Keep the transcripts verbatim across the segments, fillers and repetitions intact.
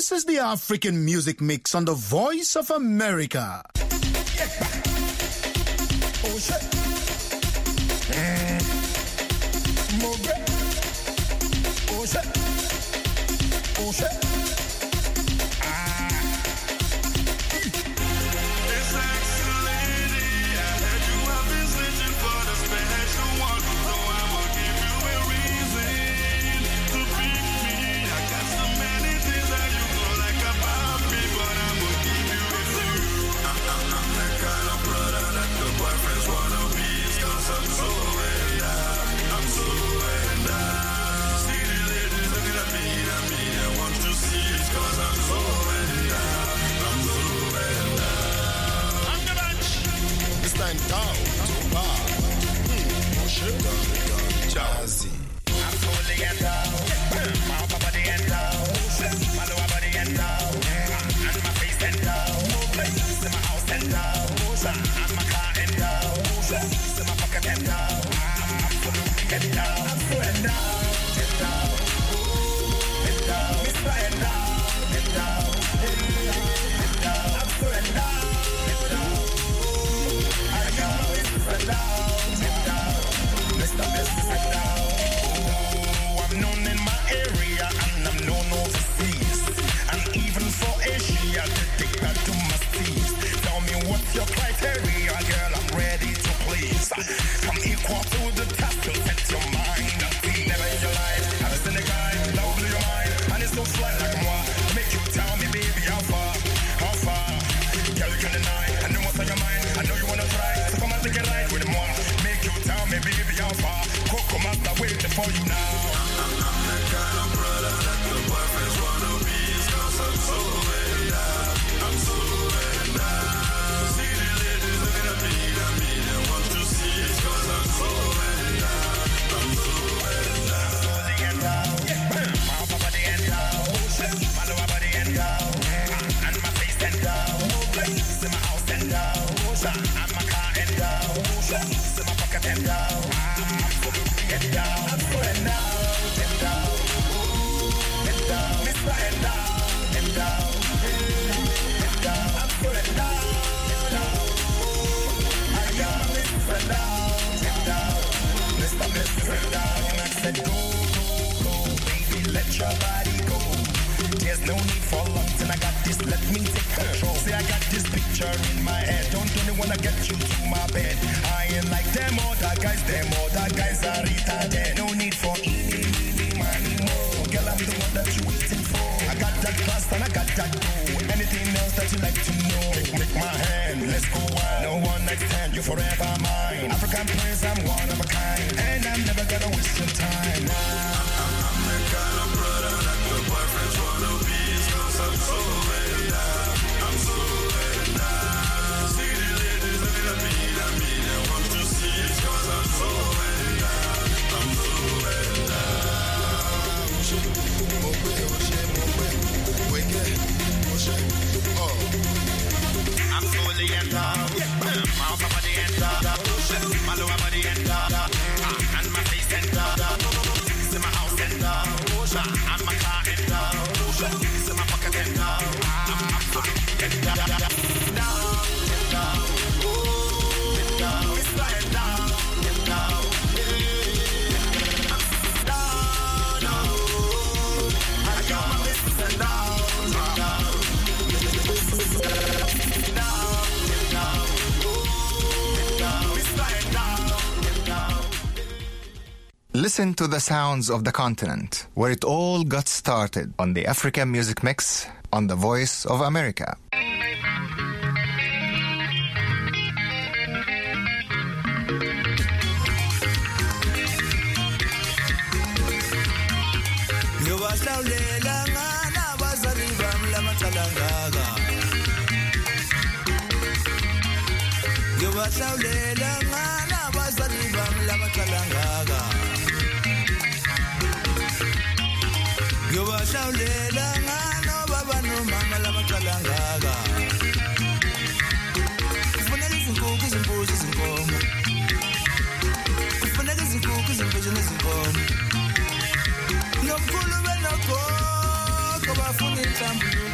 This is the African Music Mix on the Voice of America. Oh shit. Mm. Oh shit. Oh shit. Ah. It's sexy lady. I heard you have been searching for the special one, so I will give you a reason to pick me. I got so many things that you don't like about me, but I will give you a clue. I'm, I'm, I'm the kind of brother that the boyfriends wanna be, 'cause I'm so in love. I'm so in love. See the ladies looking at me, at me, they want to see it, 'cause I'm so in love. I'm so in love. I'm the bunch. It's time down to bar. Hmm, oh shit, Jazzy. I'm fully in love. My upper body in love. My lower body in love. And my face in love. To my house in love. And my car in love. To my pocket in love. I'm absolutely in love. I'm so in love. In love. In love. Mister in love. In love. In love. I'm so in love. In love. I got Mister in love. In love. Mister Mister in love. Oh, I'm known in my area and I'm known overseas. And even for Asia, to take that to my seas. Tell me what's your criteria, girl, I'm ready to please. Come equal to the task to set your mind at ease. Never in your life, have you seen a guy that will blow your mind? And it's so fly like moi. Make you tell me, baby, how far, how far? Girl, you can deny, I know what's on your mind. I know you wanna try, so come and take a ride with moi. Make you tell me, baby, how far? Coco Master waiting for you now. I'm, I'm the kind of brother that the boyfriends wanna be, 'cause I'm so in love. I'm so in love. See the ladies looking at me, at me, they want to see it, 'cause I'm so in love. I'm so in love. I'm fully in love. My upper body in love. My lower body in love. And my face in love. To my house in love. And my car in love. To my pocket in love. I'm absolutely in love. I'm so in love. In love. In love. Mister in love. In love. In love. I'm so in love. In love. I got Mister in love. In love. Mister Mister in love. And I said go, go, go, baby, let your body go. There's no need for long till I got this, let me take control. See, I got this picture in my head. Don't only wanna get you to my bed. I ain't like them other guys, them other guys are retarded. No need for eeny, meeny, miny, more. Girl, I'm the one that you waiting for. I got that class and I got that dough. Anything else that you like to know, make, make my hand, let's go wild. No one next time, you forever mine. African prince, I'm one of a kind, and I'm never gonna waste your time. I'm, I'm, I'm the kind of brother that the boyfriends wanna be, 'cause I'm so in love. I'm so in love. See the ladies looking at me, at me, they want to see it, 'cause I'm so in love. I'm so in love. I'm fully in love. My upper body in love. My lower body in love. And my face in love. To my house in love. And my car in love. To my pocket in love. I'm absolutely in love. In love. In love. In love. Mister in love. In love. No, no. I got my Mister in love. Listen to the sounds of the continent, where it all got started on the African Music Mix on the Voice of America. Yobashawlela ngano baba no mama lama kalangaka. Kufanele izinkukhu izimbuzi izinkomo. Kufanele izinkukhu izimbuzi nezinkomo. Nomkhulu benokho bafuna inhlambulo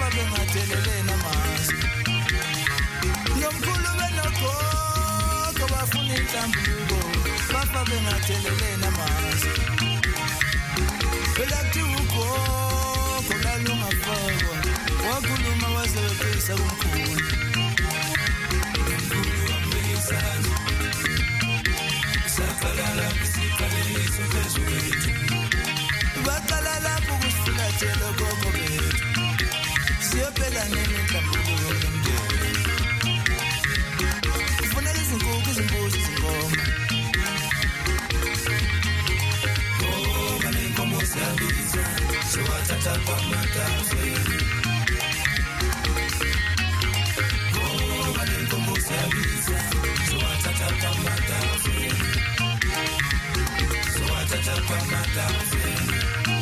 bengathelelena masi nomkhulu benokho bafuna inhlambuluko bapha bengathelelena masi belathi ukho konalunga fokwa wakhuluma wazeweqisa kumkhulu nomkhulu wambekisana sakalala kusiqaleliswa phezulu baqala lapho kusifulathela gogo bethu siyopela nini inhlambuluko yomndeni kufuneka izinkukhu izimbuzi izinkomo oh banenkomo siyabiza siwathatha kwamatazweni oh banenkomo siyabiza siwathatha kwamatazweni siwathatha kwamatazweni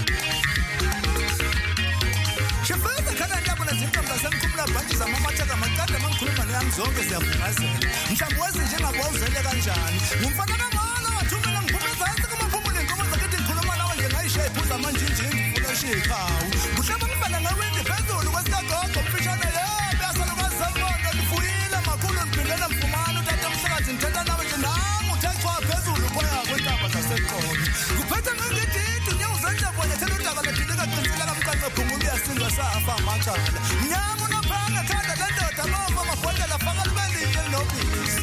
Sheffield kana ndabo nazintombi zasemkhumula bhanji zamamathatha amaqanda mangikhuluma nami zonke siyafungazela mhlawumbe wazi njengabo uzele kanjani ngumfana kamana wathumela ngiphume ezantsi kumaphumule inkomo zakithi ngikhuluma nawe njengayishe iphuza amanjinjini ngifuna shikhawu kuhlaba ngifana ngawindi phezulu kwesikagogo mfishane ye beyasalukazi zamondo ndifuyile makhulu ndiphindela mfumana utata mhlakazi ndithetha nawe nje nami uthe chwa phezulu boya kwentaba zaseqolo kuphethe ngengididi nyawuzenja bonye thela udaba ledilika qinisela kamqanqe phungula uyasinza safa amacala mnyama unaphanga thanda lendoda mova mabhodlela faka libelile nobisi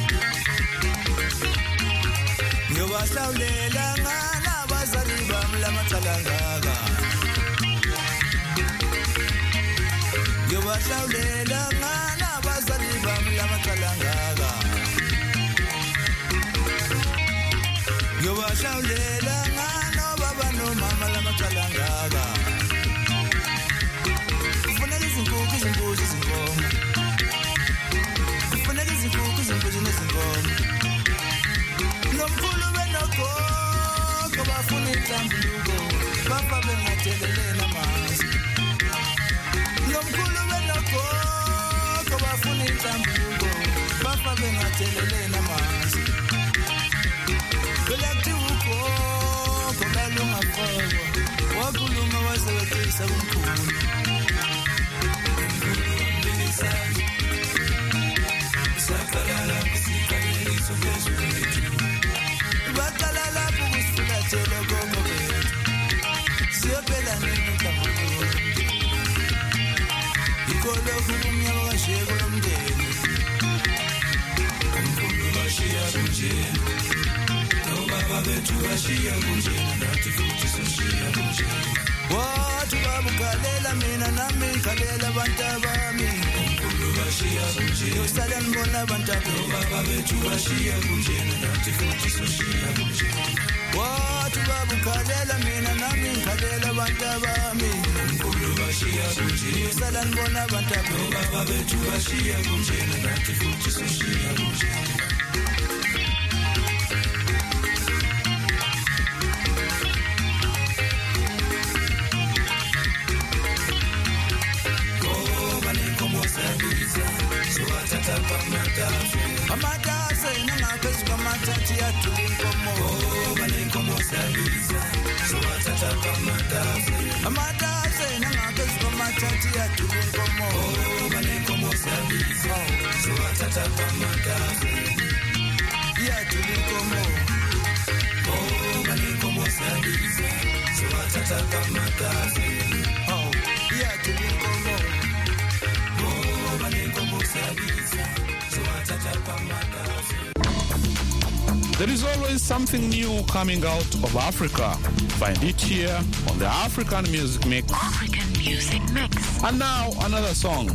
ngiyobahlawulela ngana abazali bami lamacala ngaka ngiyobahlawulela ngana abazali bami lamacala ngaka ngiyobahlawulela ngana baba nomama lamacala ngaka kufuneka izinkukhu izimbuzi izinkomo kufuneka izinkukhu izimbuzi nezinkomo nomkhulu benokho bafuna inhlambuluko bapha bengathelelena masi nomkhulu benokho bafuna inhlambuluko bapha bengathelelena masi belathi ukho konalunga fokwa wakhuluma wazeweqisa kumkhulu sakalala kusiqaleliswa phezulu baqala lapho kusifulathela gogo bethu siyopela nini inhlambuluko ikolokhu kumnyama kasheko lomndeni umkhulu bashiya kunjena nobaba bethu bashiya kunjena nathi futhi soshiya kunjena wathi babukhalela mina nami ngikhalela abantu abami umkhulu bashiya kunjena yosala nibona abantu ababa bethu bashiya kunjena nathi futhi soshiya kunjena wathi babukhalela mina nami ngikhalela abantu abami umkhulu bashiya kunjena yosala nibona abantu ababa bethu bashiya kunjena nathi futhi soshiya kunjena amatase nangaphezu kwamathathi yadula inkomo banenkomo siyabiza siwathatha kwamatase amatase nangaphezu kwamathathi yadula inkomo banenkomo siyabiza siwathatha kwamatase yadula inkomo banenkomo siyabiza siwathatha kwamatase yadula inkomo banenkomo siyabiza. There is always something new coming out of Africa. Find it here on the African Music Mix. African Music Mix. And now another song.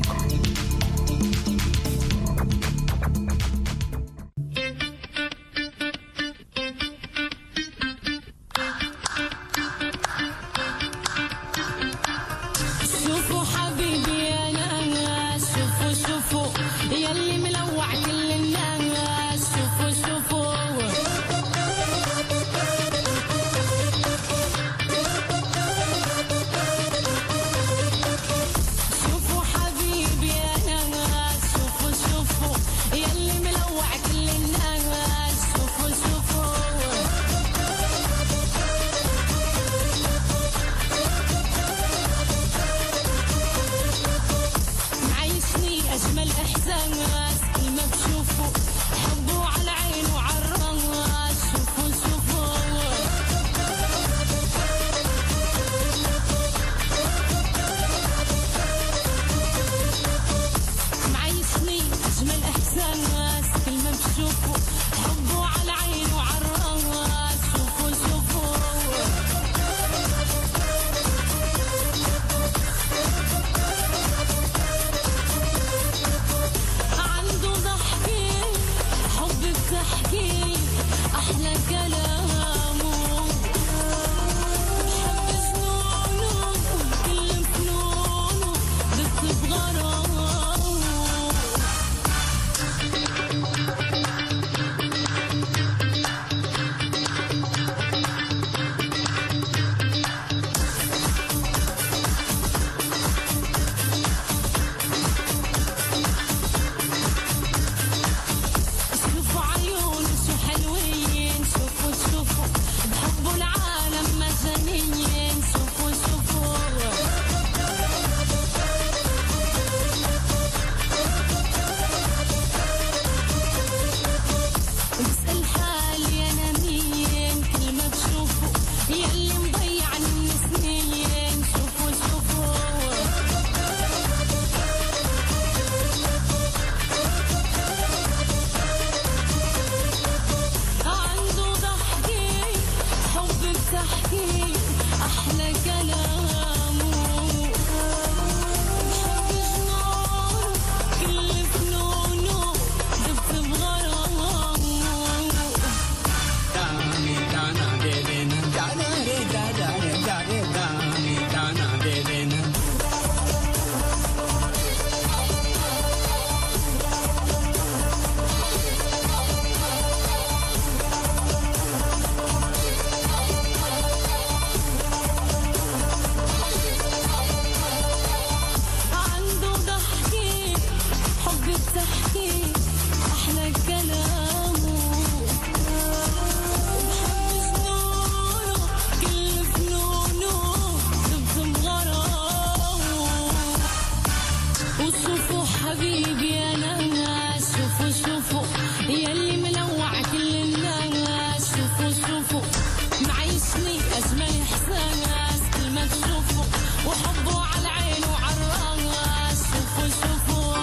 شوفوا حبيبي أنا شوفوا شوفوا يلي ملوع كل الناس شوفوا شوفوا معيشني أجمل إحساس كل ما تشوفوا وحبوا على العين وعلى الراس شوفوا شوفوا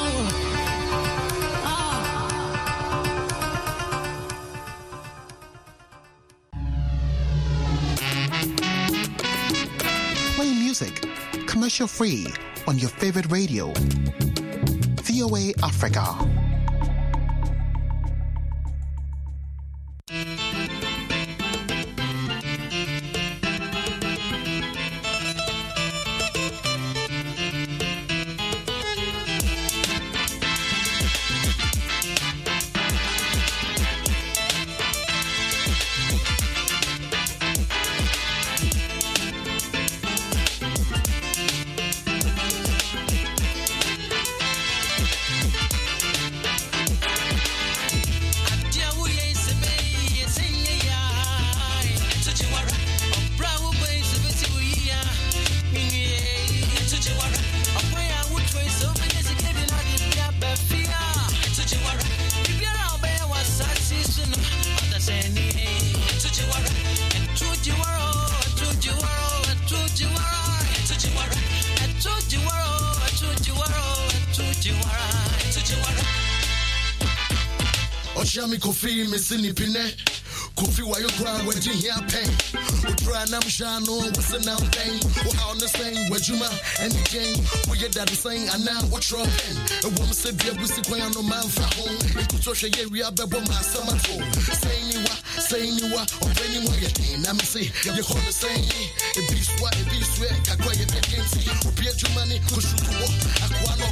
آه. Play music commercial free on your favorite radio. V O A Africa. Oshami Kofi Missini Pine Kofi while you cry when you hear pain. We try Nam Shano, what's the now thing? We're on the same where Juma and the game. We get that saying, and now what's wrong? A woman said, Dear Busy Quayan, no man for home. And Kutosha, we are Bebo, my summer for saying you are, saying you are, or any more yet. I'm say, you're going to say, a beast, what a beast, where I cry your vacancy. Or be a Jumani, Kushu, Aquano,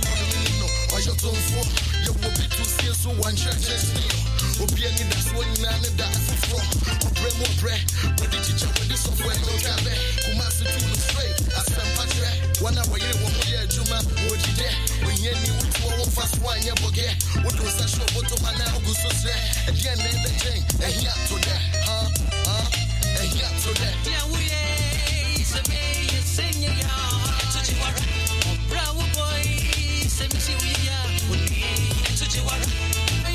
or your tone for you will be too serious, so one church is new. Obiani that's one man that's for Obre more bread, but the teacher with this software no cabe. Kumasi to the straight, as some patre. One hour you want me a Juma, what you there? When you knew it was fast wine, you forget. What was that show? What to my now go so sad? At the end of the day, and he up to that, huh? Huh? And he up to that. Yeah, we is a may you sing your yard. To Chihuahua, bravo boy, send me see we are. To Chihuahua.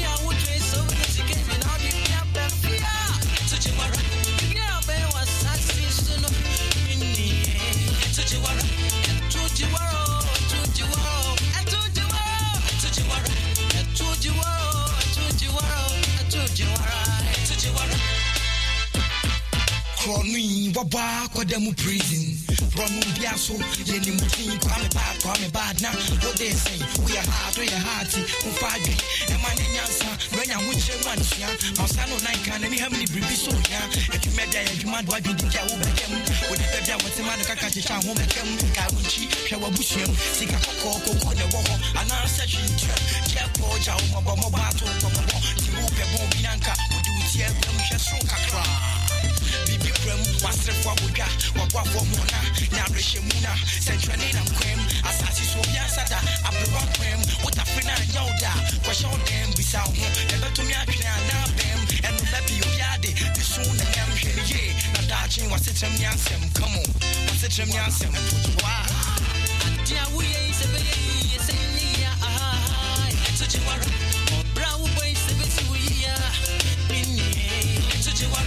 Waba kwa demu prison from Biaso, Yenny Mutin, Kwame Bad, Kwame Bad now. What they say, we are hard, we are hard, Mufadi, and my Nansa, when I wish I want to, Masano Nike, and how many British so young, if you met there, you might want to do that over them. With the Pepper, what's the matter, Kakasha, home at them, Kawuchi, Shawabushim, Sika Koko, the Wall, and our session, Jepo, Jao, Mobato, Timu Pebo, Bianca, who do tear them, Shasroka. Bibi Krem, Master Fabuga, Wapa Mona, Narishimuna, Central Nam Krem, Assassin Sobian Sada, Abdul Krem, what a friend and Yoda, wash all them beside him, never to me, now them, and maybe you yadi, the soon and them, Jenny, not dodging was it a Yansem, come on, what's it a Yansem, and put you are. Dear, we ain't a baby, saying, yeah, I, such a war, brown boys, the best we are, in such a war.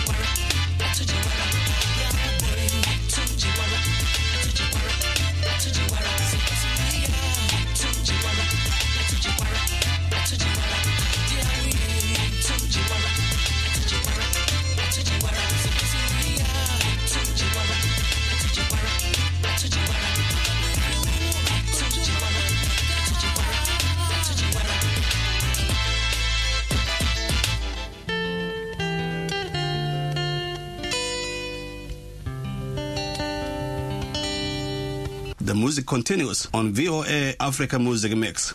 To The music continues on V O A Africa Music Mix.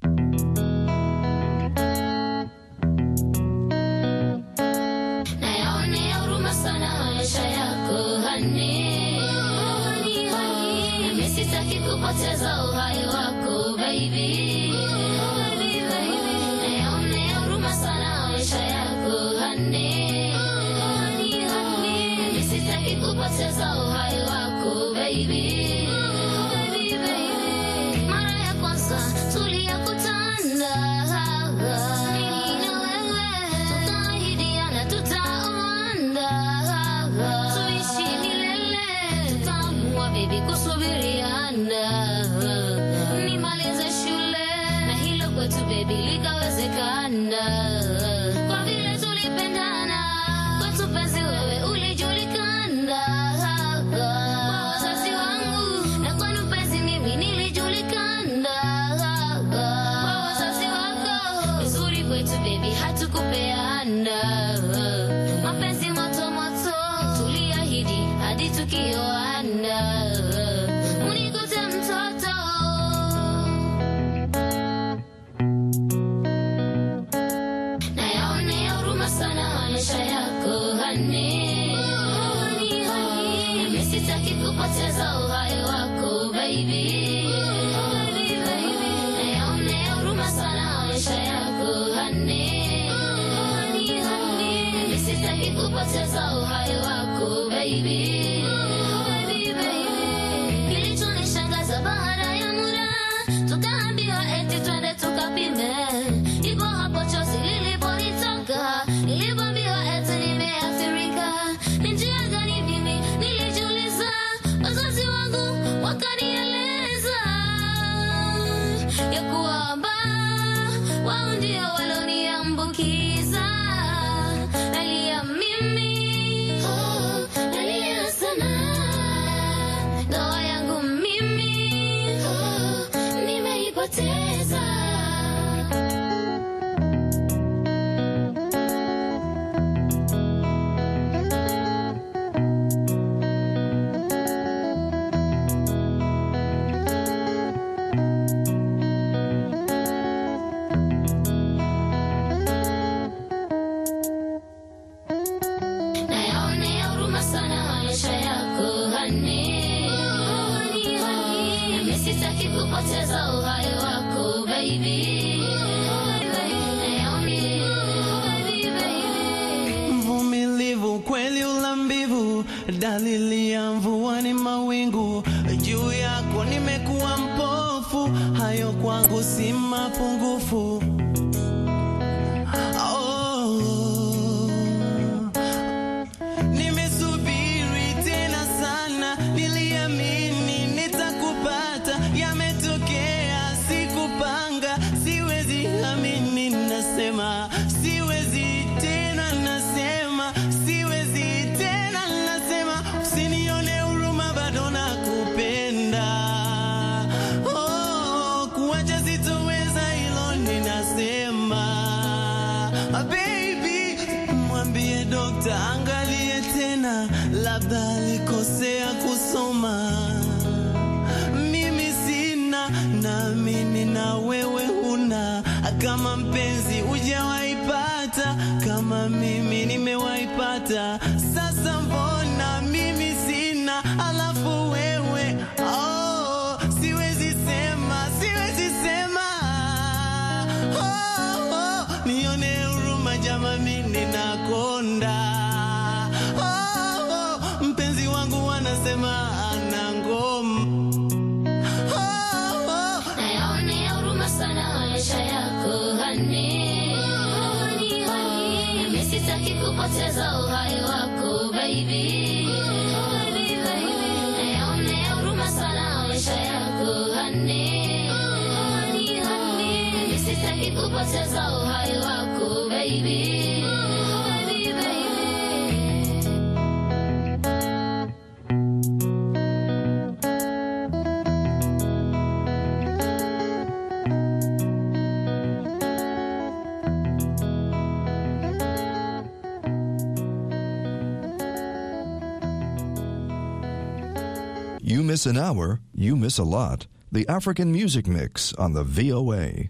Dalili ya mvua ni mawingu, juu yako nimekuwa mpofu, hayo kwangu si mapungufu. Oh, nimesubiri tena sana, niliamini nitakupata, yametokea sikupanga, siwezi amini nasema, siwezi tena nasema, siwezi tena nasema, usinione huruma bado nakupenda. Oh, kuacha sitoweza hilo ninasema. Baby, mwambie dokta angalie tena, labda alikosea kusoma. Mimi sina, naamini na wewe huna, kama mpenzi hujawaipata kama mimi nimewaipata. Sasa mbona mimi sina alafu wewe? Oh, siwezi sema, siwezi sema. Oh, oh, nione huruma jama, mimi ninakonda. Oh, oh, mpenzi wangu wanasema ana ngoma. Oh, oh, nayaone huruma sana maisha yako hani. Sitaki kupoteza uhai wako baby. Nayaone huruma sana maisha yako hani. Sitaki kupoteza uhai wako baby. You miss an hour, you miss a lot. The African Music Mix on the V O A.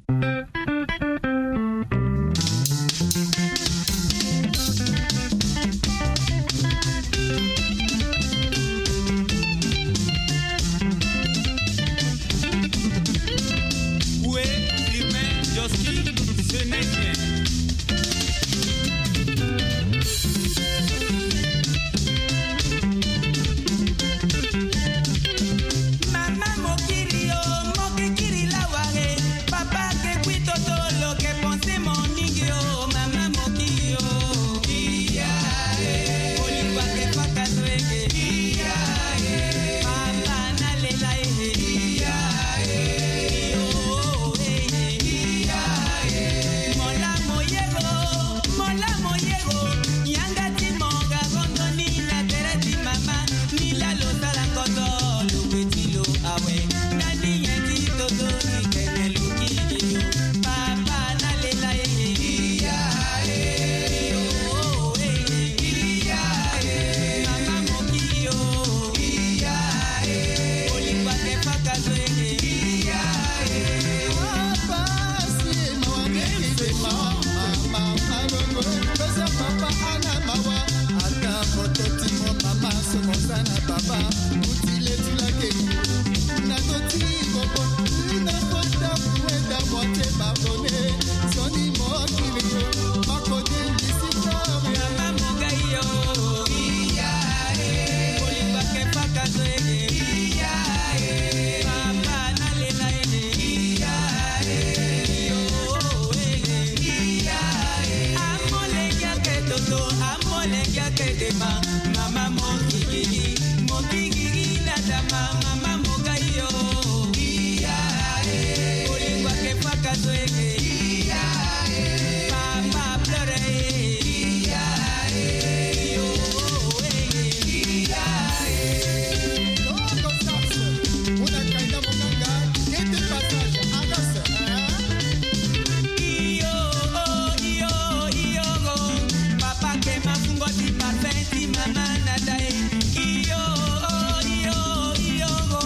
Perfetti, mamá, nada, iyo, iyo, iyo,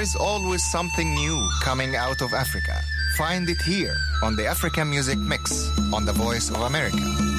is always something new coming out of Africa. Find it here on the African Music Mix on the Voice of America.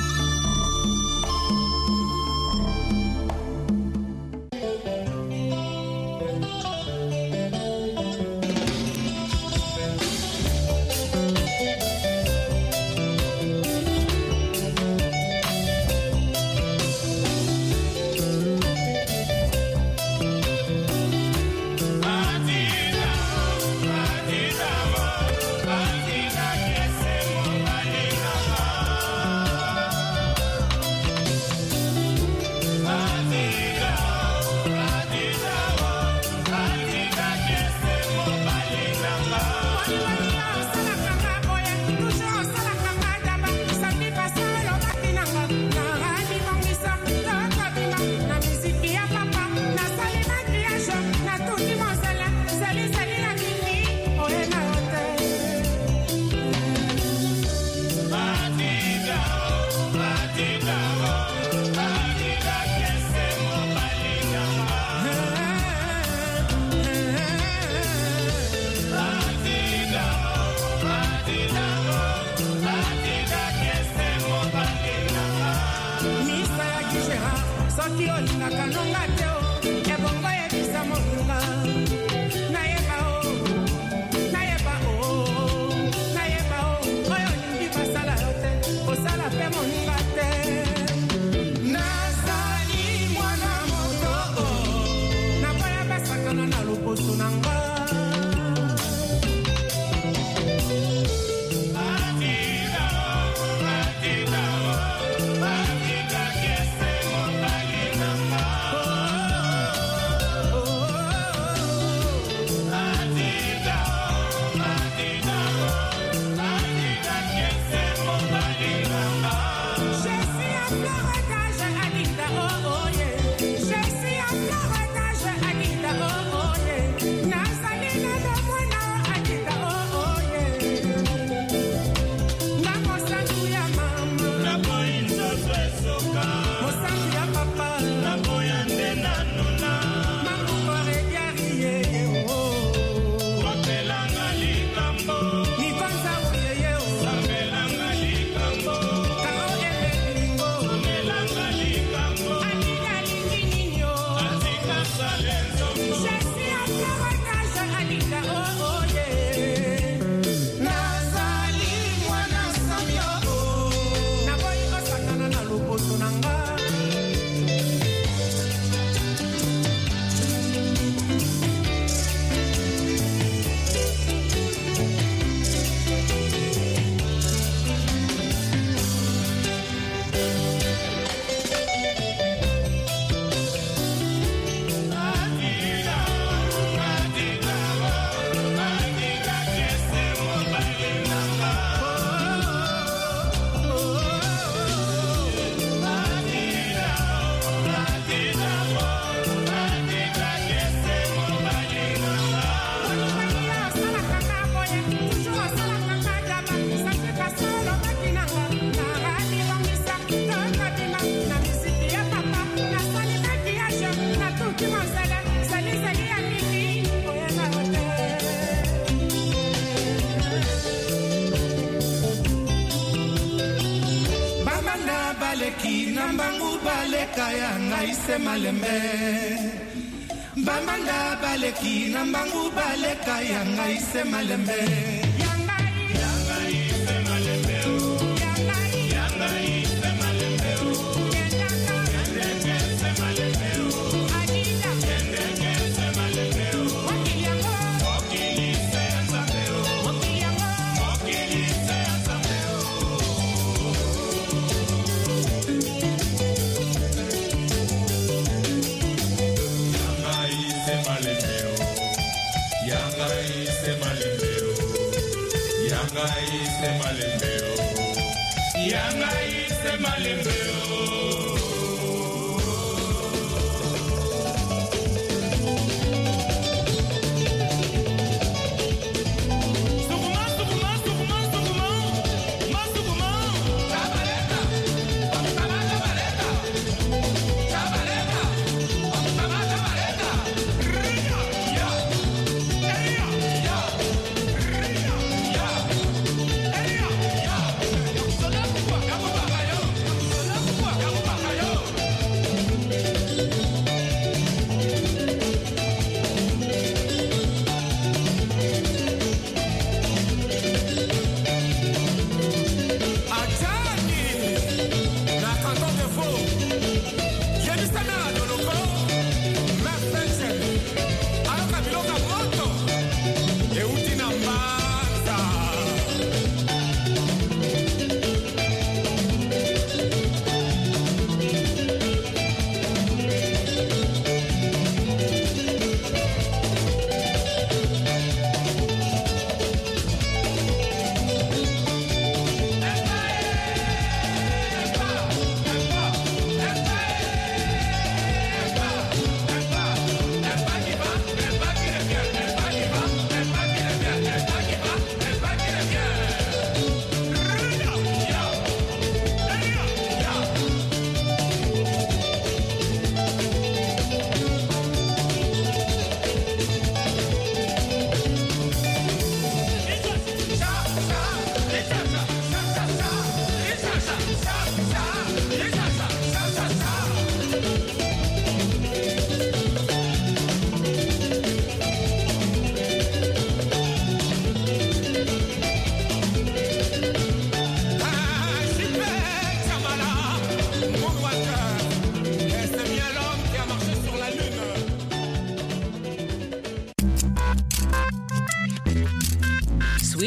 Bamanda baleki na mbangu baleka yanga ise malembe. Yanga ise malembe. Yanga ise malembe. Yanga ise malembe. Adida ise malembe. Okiyango okilise azambe. Okiyango okilise azambe. Yanga ise malembeo, Yanga ise malembeo, Yanga ise malembeo. Sukuma, sukuma, sukuma, sukuma, mas sukuma. Chabaleta, chabaleta, chabaleta, chabaleta, chabaleta. Riya, ya.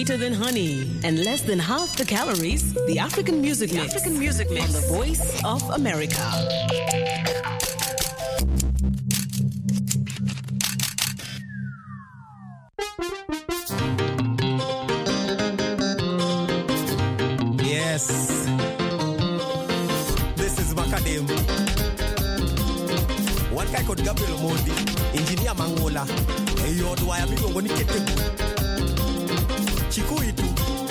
sweeter than honey and less than half the calories. The African Music Mix. African Music Mix on the Voice of America. Yes, this is Macadam. One guy called Gabriel Mondi, engineer Mangola. Hey, yo, do I have you going to get him? Chikuitu.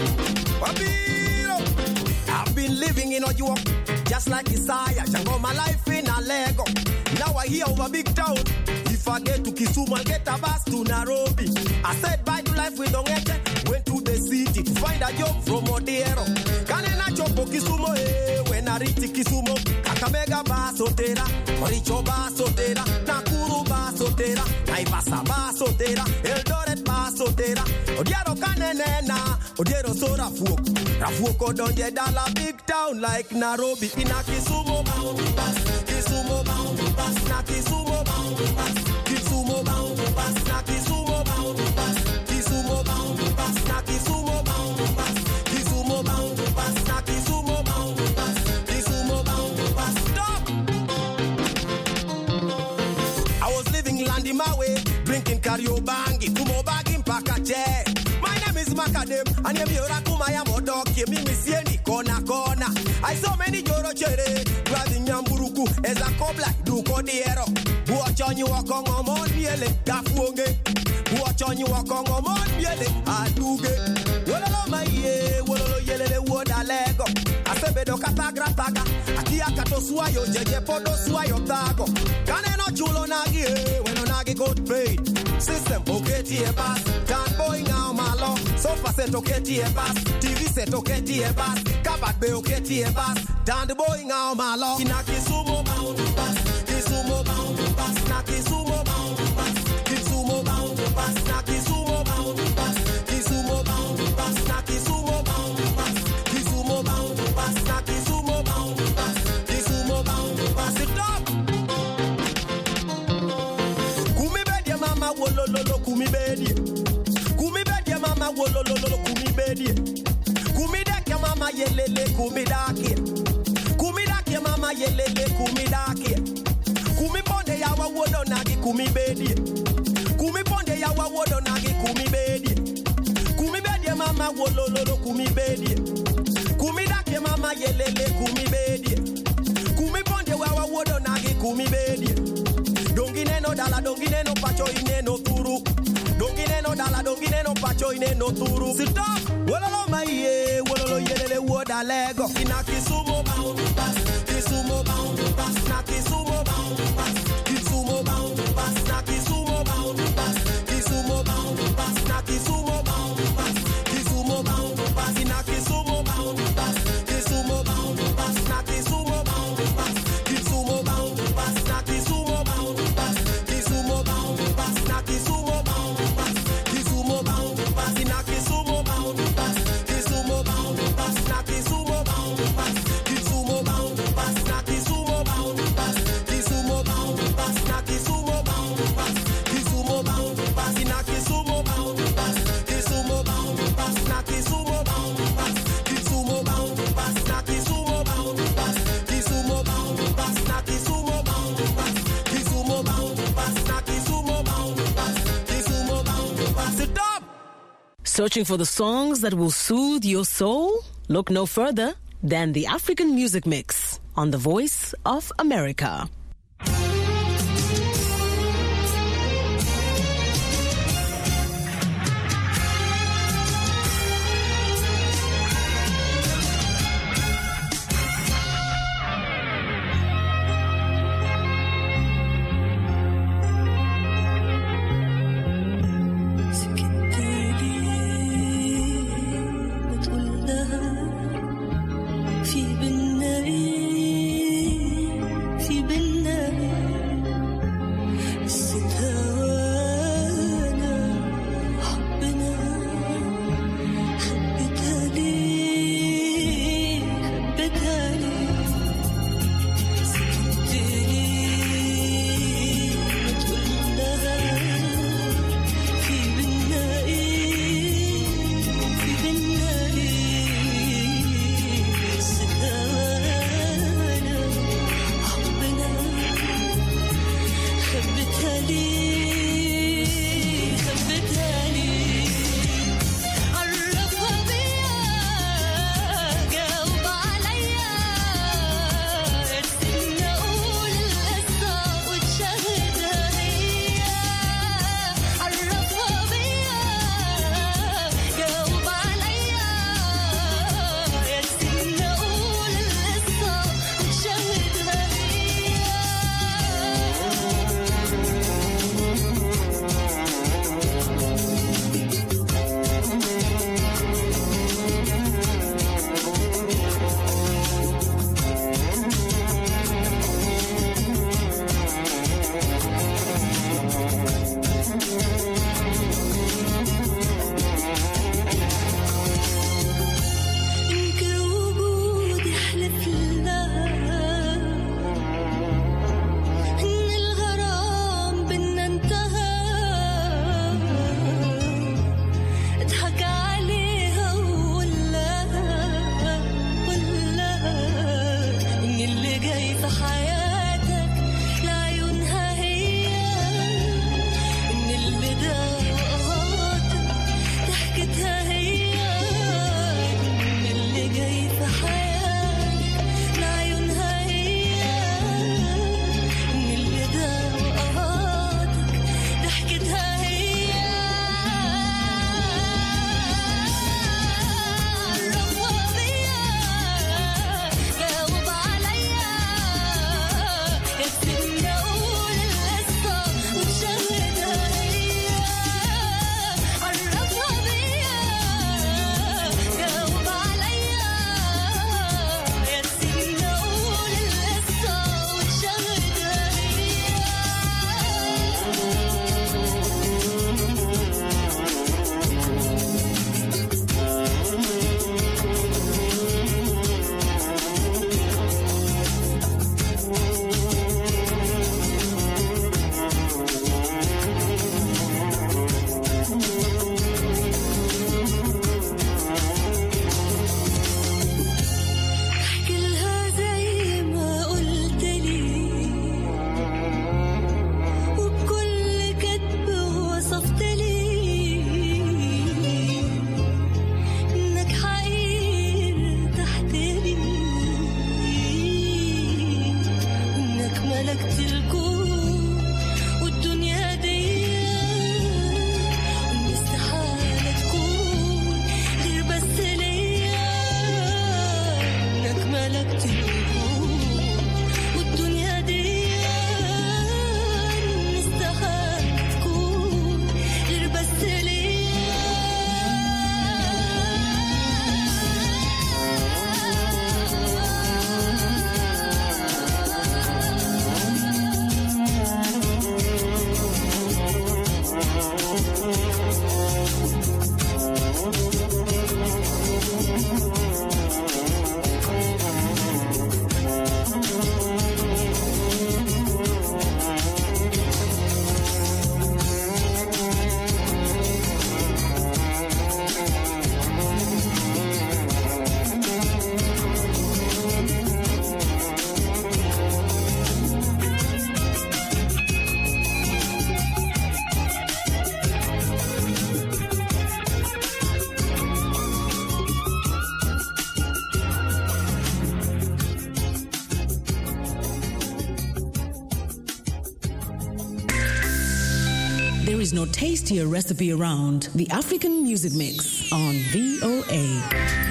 I've been living in Ojuo, just like Isaiah. Jango my life in a Lego. Now I hear over big town. If I get to Kisumu, I'll get a bus to Nairobi. I said bye to life with Ongete. Went to the city to find a job from Odero. Kanena chopo Kisumu, eh. When I reach Kisumu, Kakamega basotera, Oricho basotera, Nakuru basotera, Naivasa basotera, Eldoret basotera, Odiero kanenena, Odiero so Rafuoko, Rafuoko donje dala big town like Nairobi. Ina Kisumu bound bus, Kisumu bound bus, na Kisumu bound bus, Kisumu bound bus, na Kisumu bound bus, Kisumu bound bus, na Kisumu bound bus, Kisumu bound bus, na Kisumu bound bus, Kisumu bound bus. Stop! I was living land in my way, drinking Kariobangi, Kumobagi Mpakache. My name is Macadam, and I'm here to my Amodoki, Mimi Sieni, Kona Kona. I saw many Joro Chere, driving Yamburuku, as a cobla, Duko Diero. Watch on you walk on Mon Miele, Gafuonge. Watch on you walk on Mon Miele, Aduge. Wolo my ye, Wolo Yele, Woda Lego. Asebedo Katagrataga, Akia Kato Suayo, Jeje Podo Suayo Tago. Kaneno Chulo Nagi, when Onagi got paid. System, okay, T Bas, Dan Boy now, Malo. Sofa set, okay, T Bas, T V set, okay, T Bas, Kabat Be, okay, T Bas, Dan the Boy now, Malo. Inaki Sumo bound bus, Kisumo bound bus, Naki Sumo bound bus, Kisumo bound bus, Naki Sumo bound bus, Kisumo bound bus, Naki Sumo bound bus, Kisumo bound bus, Naki Sumo bound bus, Kisumo bound bus. Sit up. Kumi bedia mama wolololo kumi bedia. Kumi bedia mama wolololo kumi bedia. Kumi dakia mama yelele kumi dakia. Kumi dakia mama yelele kumi dakia. Kumi bonde ya wa wodo nagi kumi bedia. Kumi bonde ya wa wodo nagi kumi bedia. Kumi bedia mama wolololo kumi bedia. Kumi dakia mama yelele kumi bedia. Kumi bonde wa wa wodo nagi kumi bedia. Dongine no dala, dongine no pacho ine no turu. Dongine no dala, dongine no pacho ine no turu. Sit up! Wololo maye, wololo yelele woda lego. Ina Kisumo bound bus, Kisumo bound bus, na Kisumo bound bus, Kisumo bound bus, na Kisumo bound bus, Kisumo bound bus, na Kisumo bound bus, Kisumo bound bus, ina Kisumo bound bus, Kisumo bound bus, na Kisumo bound bus, Kisumo bound bus, na Kisumo bound bus, Kisumo bound bus, na Kisumo bound bus, Kisumo bound bus, ina Kisumo bound bus, Kisumo bound bus, na Kisumo bound bus, Kisumo bound bus, na Kisumo bound bus, Kisumo bound bus, na Kisumo bound bus, Kisumo bound bus, ina Kisumo bound bus, Kisumo bound bus, na Kisumo bound bus, Kisumo bound bus, na Kisumo bound bus, Kisumo bound bus, na Kisumo bound bus, Kisumo bound bus, na Kisumo bound bus, Kisumo bound bus. Sit up! Searching for the songs that will soothe your soul? Look no further than the African Music Mix on the Voice of America. في جاي في حياتك لعيونها هي من البداية وقهاتك ضحكتها هي من اللي جاي في حياتك لعيونها هي من البداية وقهاتك ضحكتها هي There is no tastier recipe around. The African Music Mix on V O A.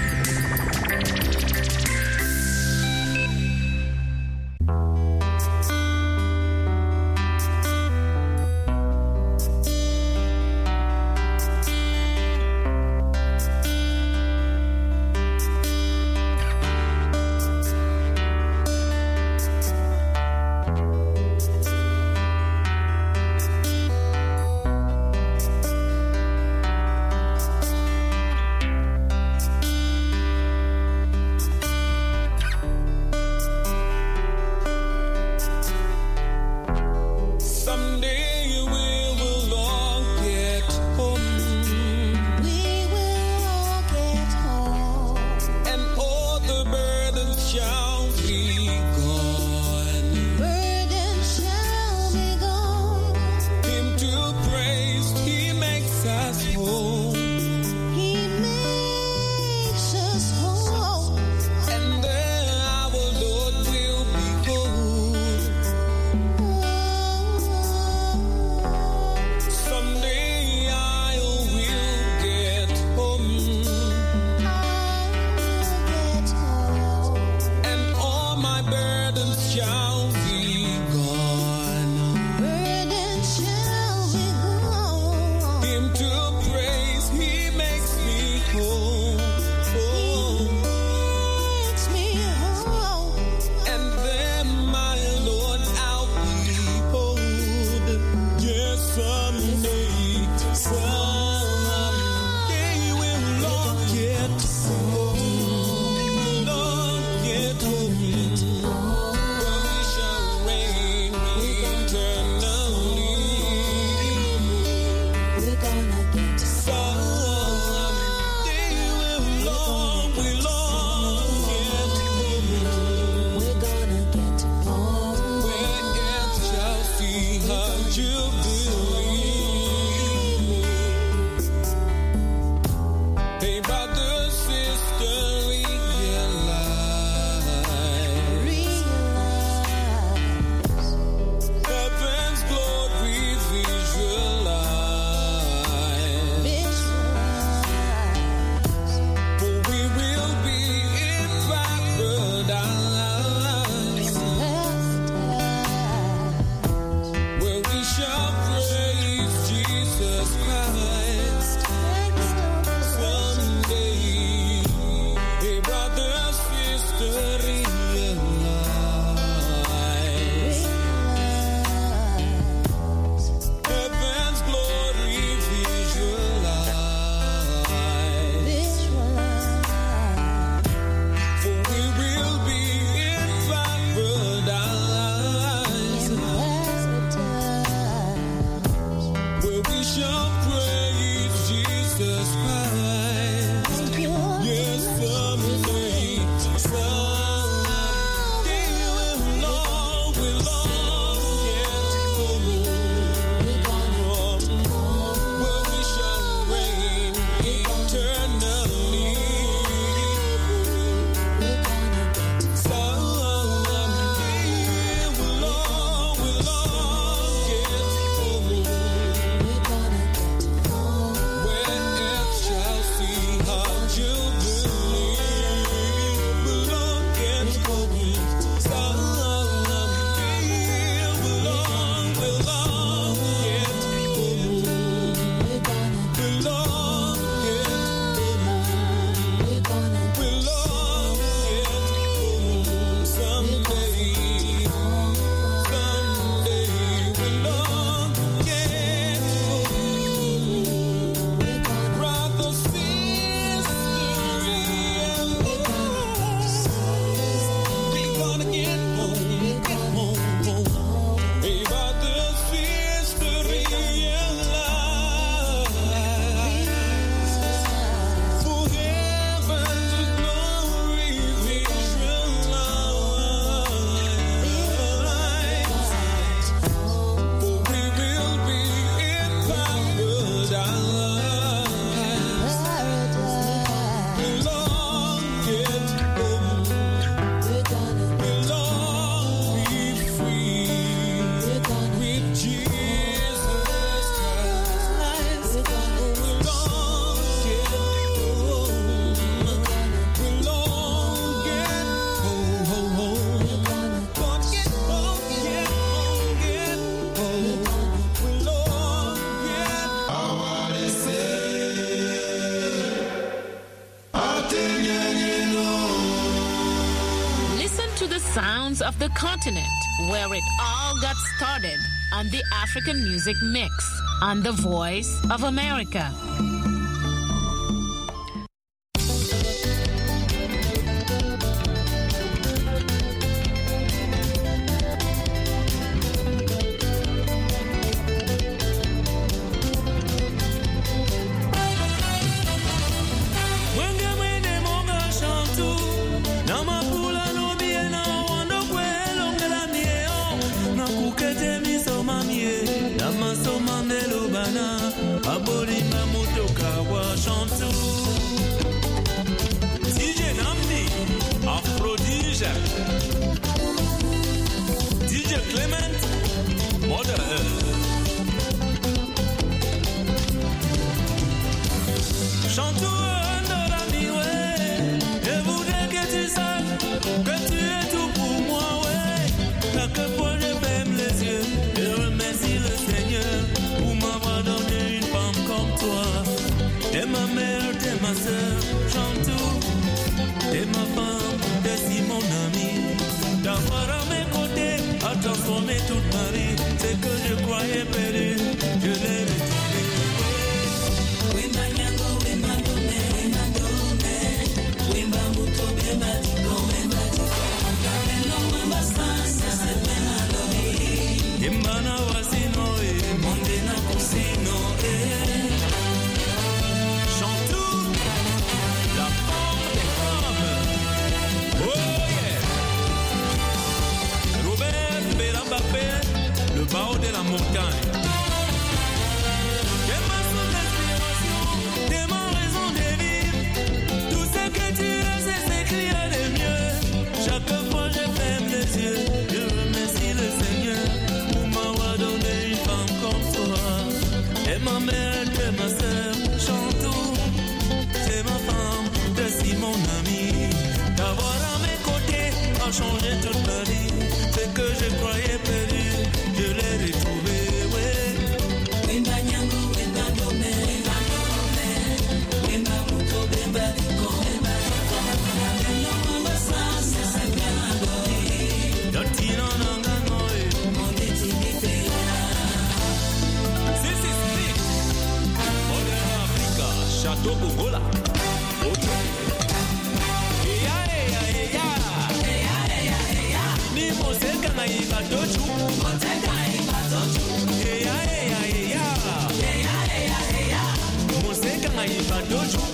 Shall of the continent, where it all got started on the African Music Mix on The Voice of America. Don't you